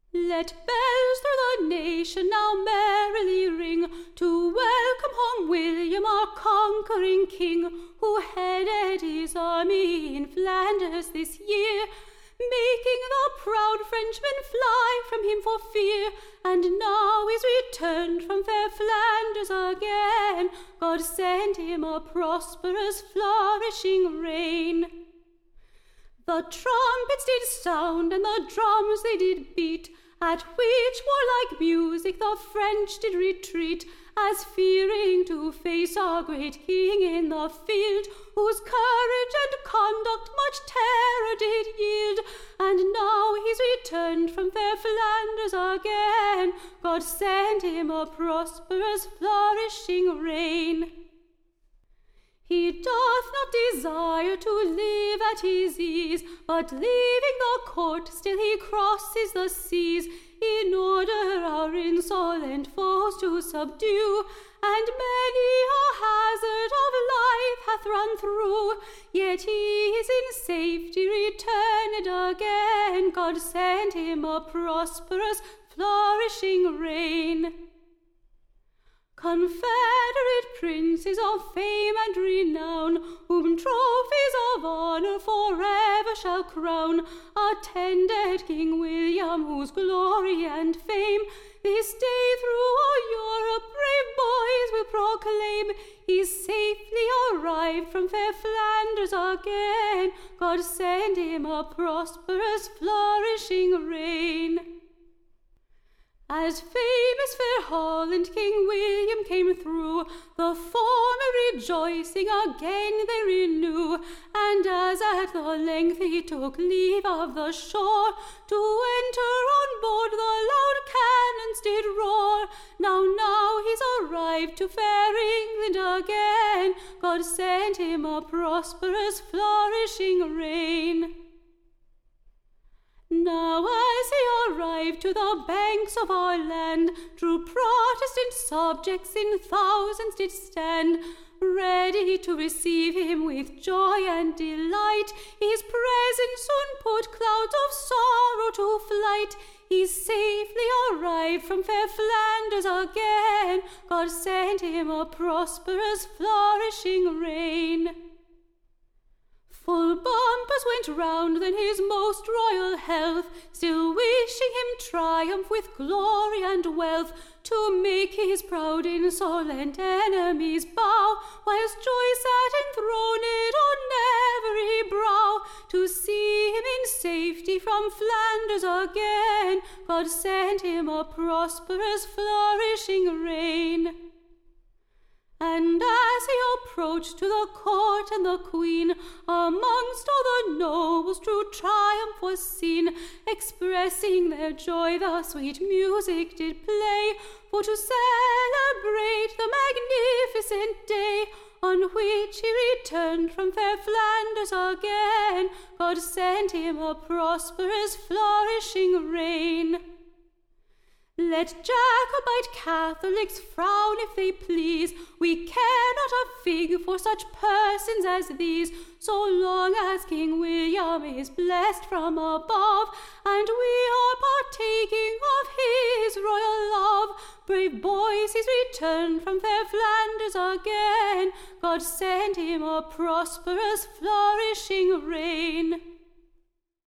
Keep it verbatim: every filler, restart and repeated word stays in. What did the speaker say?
Let bells through the nation now merrily ring, to welcome home William, our conquering king, who headed his army in Flanders this year, making the proud Frenchmen fly from him for fear. And now is returned from fair Flanders again, God send him a prosperous, flourishing reign. The trumpets did sound, and the drums they did beat, at which warlike music the French did retreat, as fearing to face our great king in the field, whose courage and conduct much terror did yield. And now he's returned from fair Flanders again, God send him a prosperous, flourishing reign. He doth not desire to live at his ease, but leaving the court still he crosses the seas, in order our insolent foes to subdue. And many a hazard of life hath run through, yet he is in safety returned again, God send him a prosperous, flourishing reign. Confederate princes of fame and renown, whom trophies of honour forever shall crown, attended King William, whose glory and fame this day through all Europe brave boys will proclaim. He's safely arrived from fair Flanders again, God send him a prosperous, flourishing reign. As famous fair Holland King William came through, the former rejoicing again they renew. And as at the length he took leave of the shore, to enter on board the loud cannons did roar. Now, now he's arrived to fair England again, God send him a prosperous, flourishing reign. Now as he arrived to the banks of our land, true Protestant subjects in thousands did stand, ready to receive him with joy and delight. His presence soon put clouds of sorrow to flight. He's safely arrived from fair Flanders again, God send him a prosperous, flourishing reign. Full bumpers went round then his most royal health, still wishing him triumph with glory and wealth, to make his proud insolent enemies bow, whilst joy sat enthroned on every brow, to see him in safety from Flanders again, God send him a prosperous, flourishing reign. And as he approached to the court and the queen, amongst all the nobles true triumph was seen, expressing their joy the sweet music did play, for to celebrate the magnificent day, on which he returned from fair Flanders again, God send him a prosperous, flourishing reign. Let Jacobite Catholics frown if they please, we care not a fig for such persons as these, so long as King William is blessed from above, and we are partaking of his royal love. Brave boys, he's returned from fair Flanders again, God send him a prosperous, flourishing reign.